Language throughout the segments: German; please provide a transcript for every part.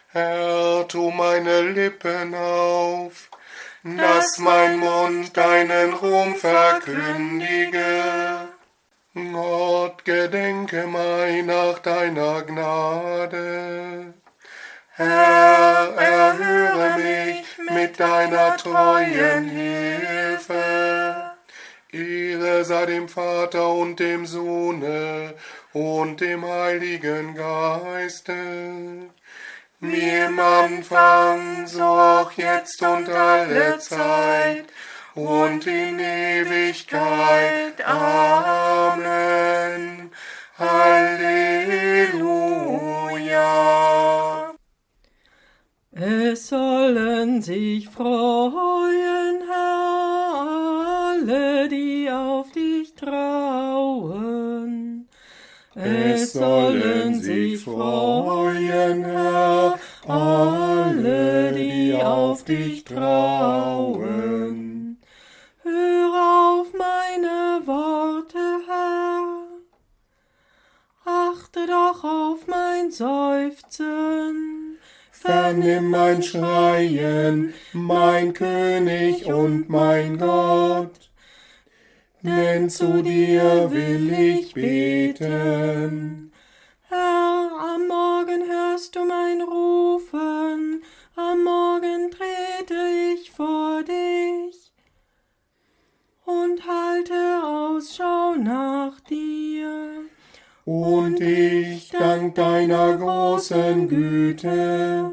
Herr, tu meine Lippen auf, dass mein Mund deinen Ruhm verkündige. Gott, gedenke nach deiner Gnade. Herr, erhöre mich mit deiner treuen Hilfe. Ehre sei dem Vater und dem Sohne und dem Heiligen Geiste, wie im Anfang, so auch jetzt und alle Zeit und in Ewigkeit. Amen. Halleluja. Es sollen sich freuen, Herr, alle, die auf dich trauen. Es sollen sich freuen, Herr, alle, die auf dich trauen. Hör auf meine Worte, Herr, achte doch auf mein Seufzen. Vernimm mein Schreien, mein König und mein Gott, denn zu dir will ich beten. Herr, am Morgen hörst du mein Rufen, am Morgen trete ich vor dich und halte Ausschau nach dir. Und ich dank deiner großen Güte,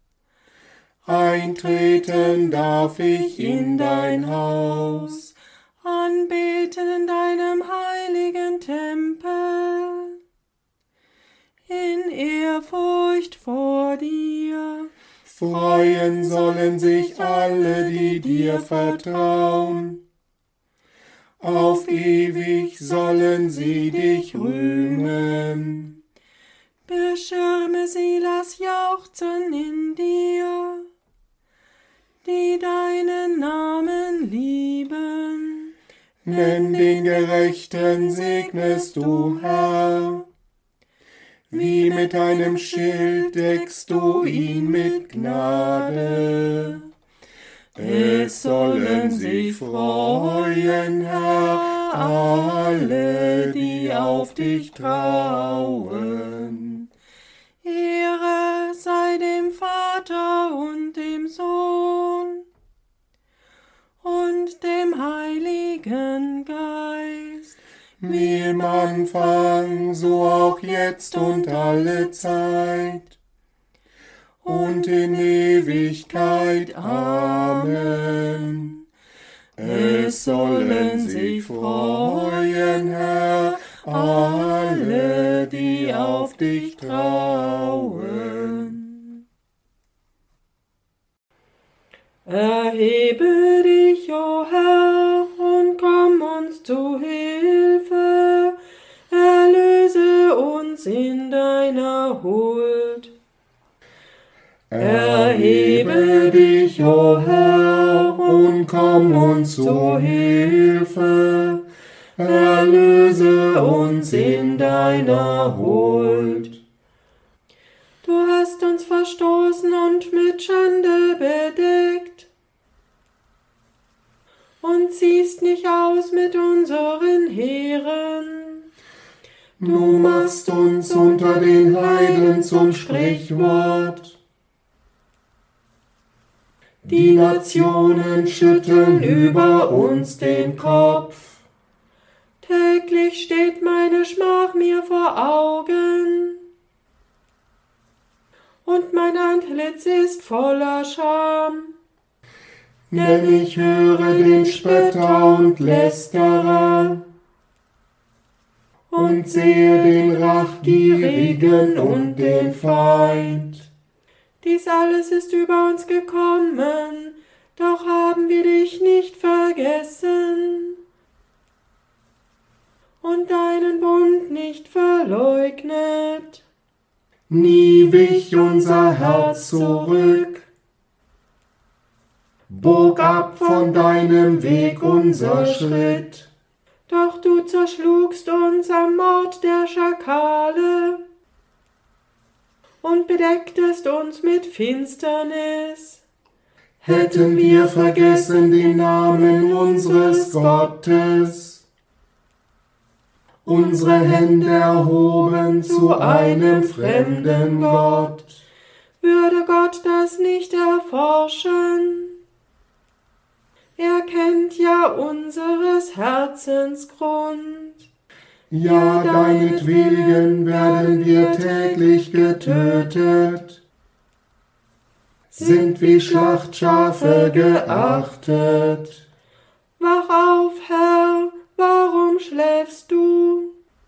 eintreten darf ich in dein Haus, anbeten in deinem heiligen Tempel, in Ehrfurcht vor dir. Freuen sollen sich alle, die dir vertrauen. Auf ewig sollen sie dich rühmen. Beschirme sie, lass jauchzen in dir, die deinen Namen lieben. Denn den Gerechten segnest du, Herr. Wie mit einem Schild deckst du ihn mit Gnade. Es sollen sich freuen, Herr, alle, die auf dich trauen. Ehre sei dem Vater und dem Sohn und dem Heiligen Geist, wie im Anfang, so auch jetzt und alle Zeit und in Ewigkeit. Amen. Es sollen sich freuen, Herr, alle, die auf dich trauen. Erhebe dich, o Herr, und komm uns zu Hilfe, erlöse uns in deiner Huld. Erhebe dich, o Herr, und komm uns zu Hilfe, erlöse uns in deiner Huld. Du hast uns verstoßen und mit Schande bedeckt und ziehst nicht aus mit unseren Heeren. Du machst uns unter den Heiden zum Sprichwort. Die Nationen schütteln über uns den Kopf. Täglich steht meine Schmach mir vor Augen, und mein Antlitz ist voller Scham. Denn ich höre den Spötter und Lästerer und sehe den Rachgierigen und den Feind. Dies alles ist über uns gekommen, doch haben wir dich nicht vergessen und deinen Bund nicht verleugnet. Nie wich unser Herz zurück, bog ab von deinem Weg unser Schritt. Doch du zerschlugst uns am Mord der Schakale und bedecktest uns mit Finsternis. Hätten wir vergessen den Namen unseres Gottes, unsere Hände erhoben zu einem fremden Gott, würde Gott das nicht erforschen? Er kennt ja unseres Herzens Grund. Ja, deinetwillen werden wir täglich getötet, sind wie Schlachtschafe geachtet. Wach auf, Herr, warum schläfst du?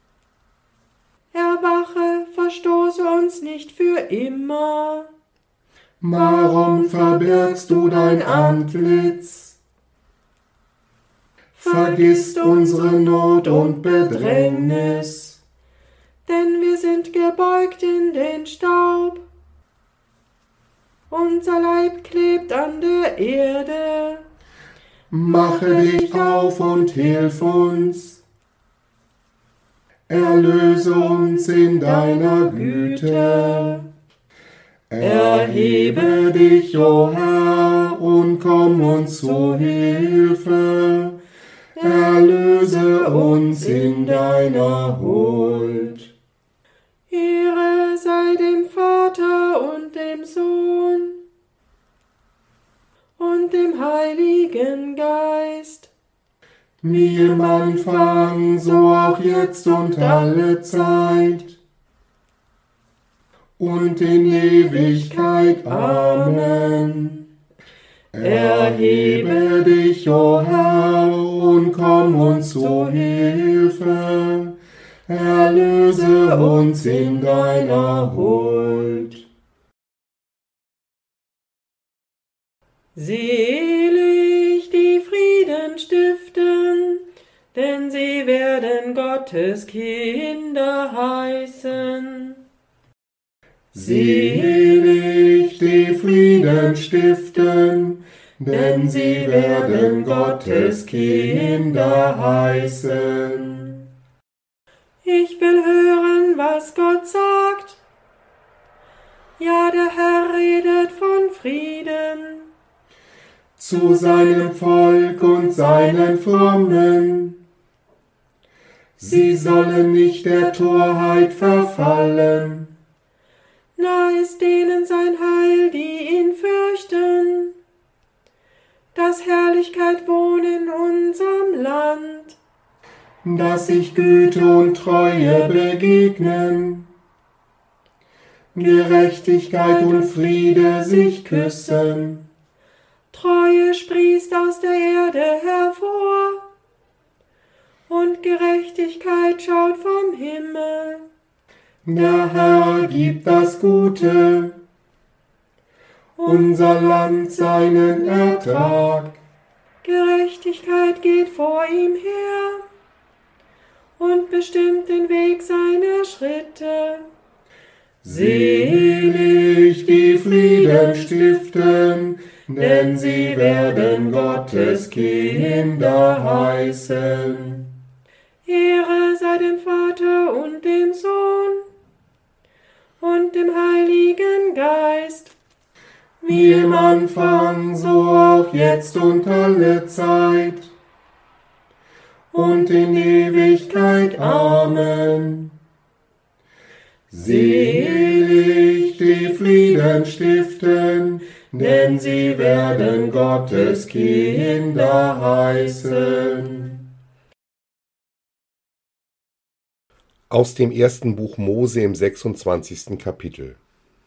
Erwache, verstoße uns nicht für immer. Warum verbirgst du dein Antlitz? Vergisst unsere Not und Bedrängnis. Denn wir sind gebeugt in den Staub. Unser Leib klebt an der Erde. Mache dich auf und hilf uns. Erlöse uns in deiner Güte. Erhebe dich, o Herr, und komm uns zu Hilfe. Erlöse uns in deiner Huld. Ehre sei dem Vater und dem Sohn und dem Heiligen Geist, Wie im Anfang, so auch jetzt und alle Zeit und in Ewigkeit. Amen. Erhebe dich, o Herr, und komm uns zu Hilfe. Erlöse uns in deiner Huld. Selig die Frieden stiften, denn sie werden Gottes Kinder heißen. Selig die Frieden stiften, denn sie werden Gottes Kinder heißen. Ich will hören, was Gott sagt. Ja, der Herr redet von Frieden zu seinem Volk und seinen Frommen. Sie sollen nicht der Torheit verfallen. Nah ist denen sein Heil, die ihn fürchten, dass Herrlichkeit wohnt in unserem Land, dass sich Güte und Treue begegnen, Gerechtigkeit und Friede sich küssen. Treue sprießt aus der Erde hervor und Gerechtigkeit schaut vom Himmel. Der Herr gibt das Gute, unser Land seinen Ertrag. Gerechtigkeit geht vor ihm her und bestimmt den Weg seiner Schritte. Selig die Frieden stiften, denn sie werden Gottes Kinder heißen. Ehre sei dem Vater und dem Sohn und dem Heiligen Geist, wie im Anfang, so auch jetzt und alle Zeit und in Ewigkeit. Amen. Selig die Frieden stiften, denn sie werden Gottes Kinder heißen. Aus dem ersten Buch Mose im 26. Kapitel.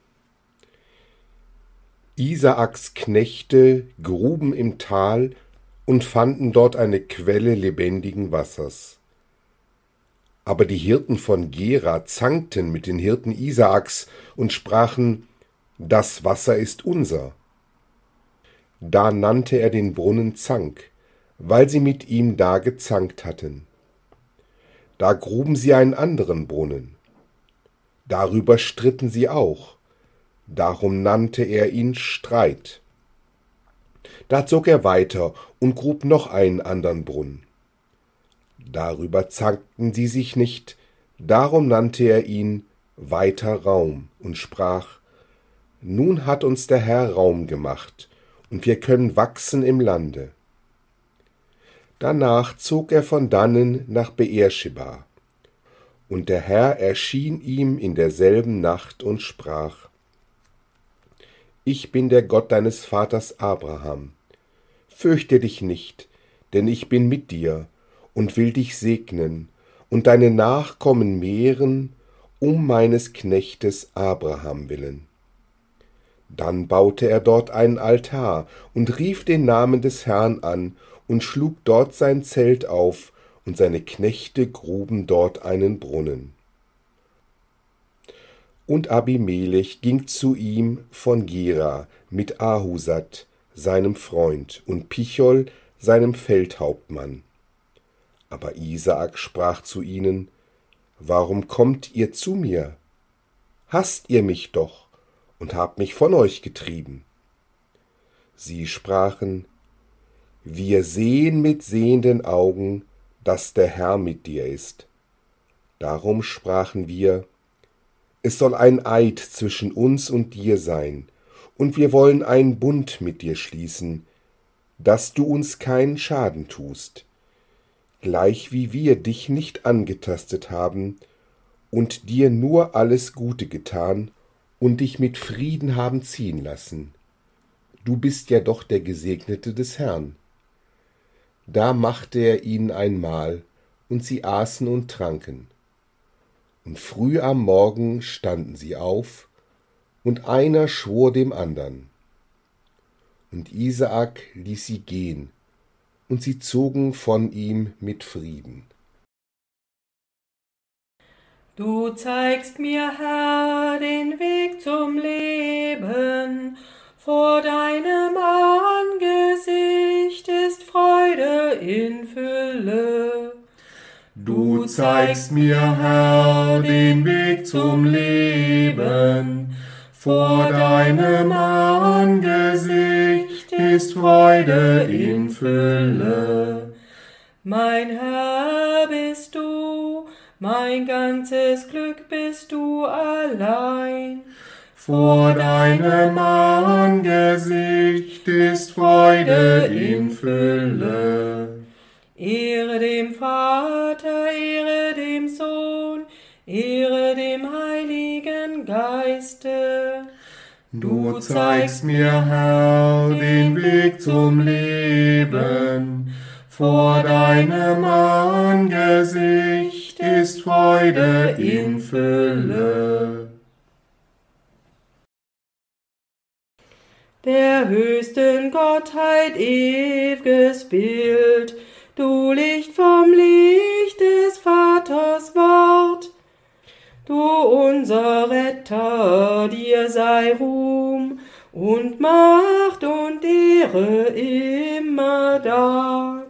Isaaks Knechte gruben im Tal und fanden dort eine Quelle lebendigen Wassers. Aber die Hirten von Gera zankten mit den Hirten Isaaks und sprachen: Das Wasser ist unser. Da nannte er den Brunnen Zank, weil sie mit ihm da gezankt hatten. Da gruben sie einen anderen Brunnen. Darüber stritten sie auch. Darum nannte er ihn Streit. Da zog er weiter und grub noch einen anderen Brunnen. Darüber zankten sie sich nicht, darum nannte er ihn weiter Raum und sprach: Nun hat uns der Herr Raum gemacht, und wir können wachsen im Lande. Danach zog er von dannen nach Beerscheba. Und der Herr erschien ihm in derselben Nacht und sprach: Ich bin der Gott deines Vaters Abraham. Fürchte dich nicht, denn ich bin mit dir und will dich segnen und deine Nachkommen mehren, um meines Knechtes Abraham willen. Dann baute er dort einen Altar und rief den Namen des Herrn an und schlug dort sein Zelt auf, und seine Knechte gruben dort einen Brunnen. Und Abimelech ging zu ihm von Gera mit Ahusat, seinem Freund, und Pichol, seinem Feldhauptmann. Aber Isaak sprach zu ihnen: Warum kommt ihr zu mir? Hasst ihr mich doch und habt mich von euch getrieben? Sie sprachen: Wir sehen mit sehenden Augen, dass der Herr mit dir ist. Darum sprachen wir: Es soll ein Eid zwischen uns und dir sein, und wir wollen einen Bund mit dir schließen, dass du uns keinen Schaden tust, gleich wie wir dich nicht angetastet haben und dir nur alles Gute getan und dich mit Frieden haben ziehen lassen. Du bist ja doch der Gesegnete des Herrn. Da machte er ihnen ein Mahl, und sie aßen und tranken. Und früh am Morgen standen sie auf, und einer schwor dem andern. Und Isaak ließ sie gehen, und sie zogen von ihm mit Frieden. Du zeigst mir, Herr, den Weg zum Leben. Vor deinem Angesicht ist Freude in Fülle. Du zeigst mir, Herr, den Weg zum Leben. Vor deinem Angesicht ist Freude in Fülle. Mein Herr bist du, mein ganzes Glück bist du allein. Vor deinem Angesicht ist Freude in Fülle. Ehre dem Vater, Ehre dem Sohn, Ehre dem Heiligen Geiste. Du zeigst mir, Herr, den Weg zum Leben. Vor deinem Angesicht ist Freude in Fülle. Der höchsten Gottheit ew'ges Bild, du Licht vom Licht des Vaters Wort. Du unser Retter, dir sei Ruhm und Macht und Ehre immer da.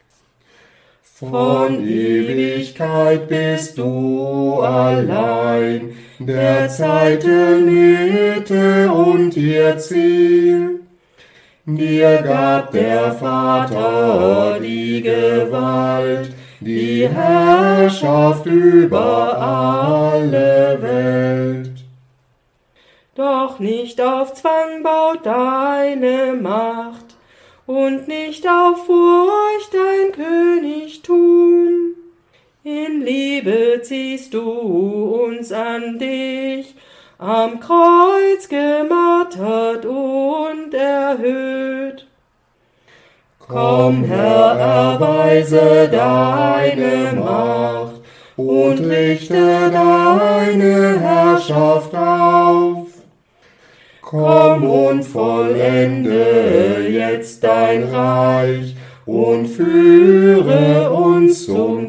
Von Ewigkeit bist du allein, der Zeiten Mitte und ihr Ziel. Dir gab der Vater die Gewalt, die Herrschaft über alle Welt. Doch nicht auf Zwang baut deine Macht und nicht auf Furcht dein Königtum. In Liebe ziehst du uns an dich, am Kreuz gemartert und erhöht. Komm, Herr, erweise deine Macht und richte deine Herrschaft auf. Komm und vollende jetzt dein Reich und führe uns zum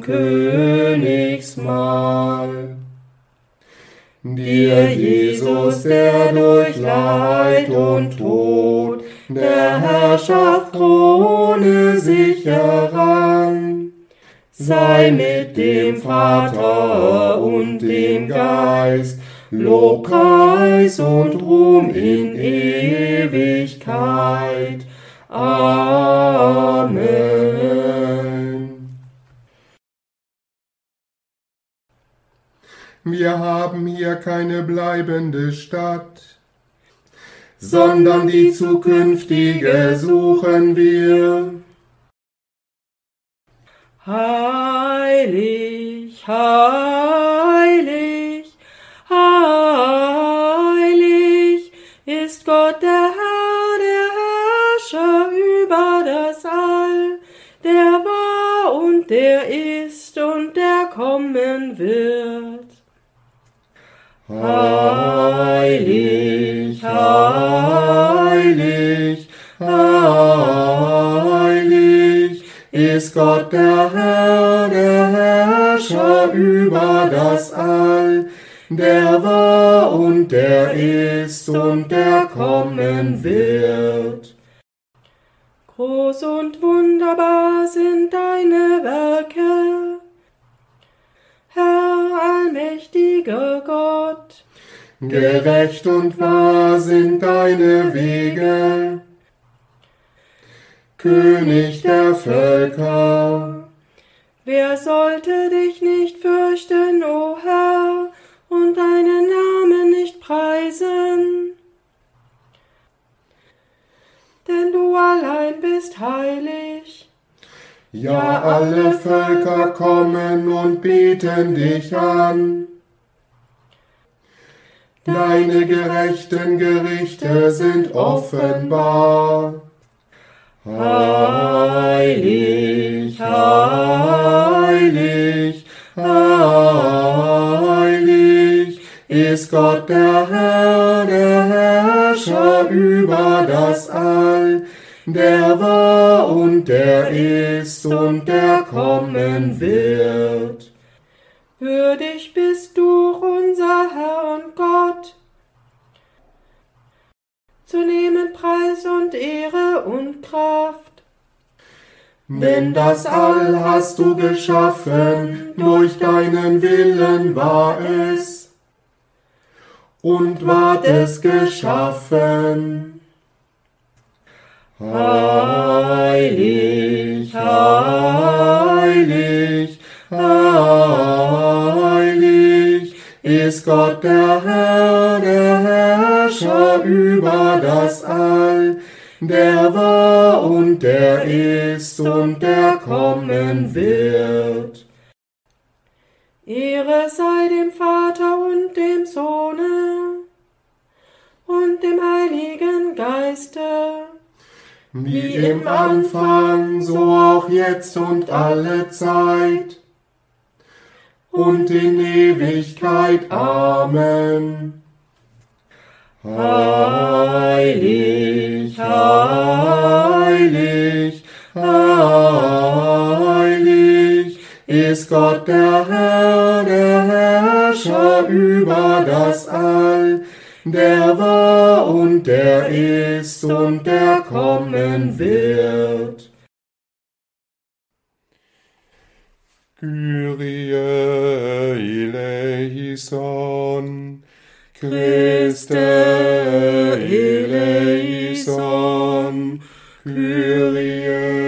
Königsmahl. Dir, Jesus, der durch Leid und Tod der Herrschaft Krone sich errang, sei mit dem Vater und dem Geist Lobpreis und Ruhm in Ewigkeit. Amen. wir haben hier keine bleibende Stadt, sondern die zukünftige suchen wir. Heilig, heilig, heilig ist Gott der Herr, der Herrscher über das All, der war und der ist und der kommen wird. Heilig, heilig, heilig ist Gott der Herr, der Herrscher über das All, der war und der ist und der kommen wird. Groß und wunderbar sind deine Werke, Herr, allmächtiger Gott. Gerecht und wahr sind deine Wege, König der Völker. Wer sollte dich nicht fürchten, o Herr, und deinen Namen nicht preisen? Denn du allein bist heilig. Ja, alle Völker kommen und beten dich an. Deine gerechten Gerichte sind offenbar. Heilig, heilig, heilig ist Gott der Herr, der Herrscher über das All, der war und der ist und der kommen wird. Würdig bist du, unser Herr und Gott, zu nehmen Preis und Ehre und Kraft. Denn das All hast du geschaffen, durch deinen Willen war es, und ward es geschaffen. Heilig, heilig, heilig ist Gott der Herr, der Herrscher über das All, der war und der ist und der kommen wird. Ehre sei dem Vater und dem Sohne und dem Heiligen Geiste, wie im Anfang, so auch jetzt und alle Zeit und in Ewigkeit. Amen. Heilig, heilig, heilig ist Gott der Herr, der Herrscher über das All, der war und der ist und der kommen wird. Kyrie eleison, Christe eleison, Kyrie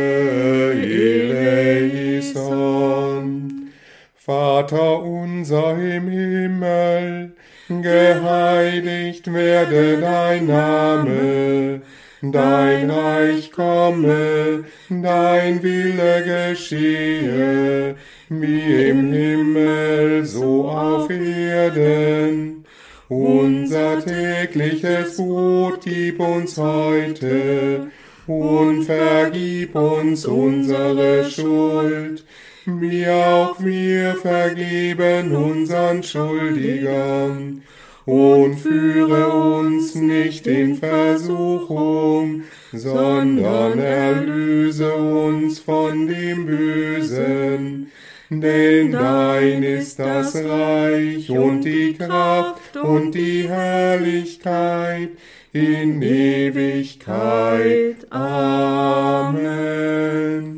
eleison. Vater unser im Himmel, geheiligt werde dein Name, dein Reich komme, dein Wille geschehe, wie im Himmel, so auf Erden. Unser tägliches Brot gib uns heute und vergib uns unsere Schuld, wie auch wir vergeben unseren Schuldigern. Und führe uns nicht in Versuchung, sondern erlöse uns von dem Bösen. Denn dein ist das Reich und die Kraft und die Herrlichkeit in Ewigkeit. Amen.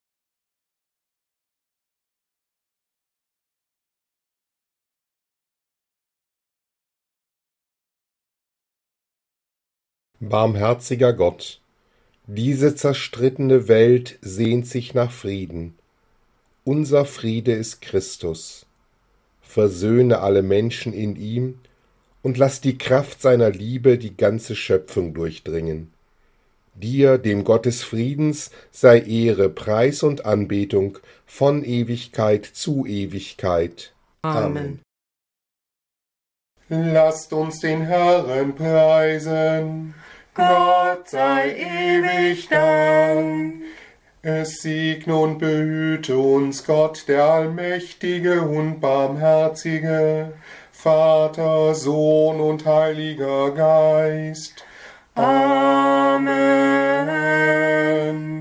Barmherziger Gott, diese zerstrittene Welt sehnt sich nach Frieden. Unser Friede ist Christus. versöhne alle Menschen in ihm und lass die Kraft seiner Liebe die ganze Schöpfung durchdringen. Dir, dem Gott des Friedens, sei Ehre, Preis und Anbetung von Ewigkeit zu Ewigkeit. Amen. Lasst uns den Herrn preisen. Gott sei ewig Dank. Es segne und behüte uns Gott, der Allmächtige und Barmherzige, Vater, Sohn und Heiliger Geist. Amen.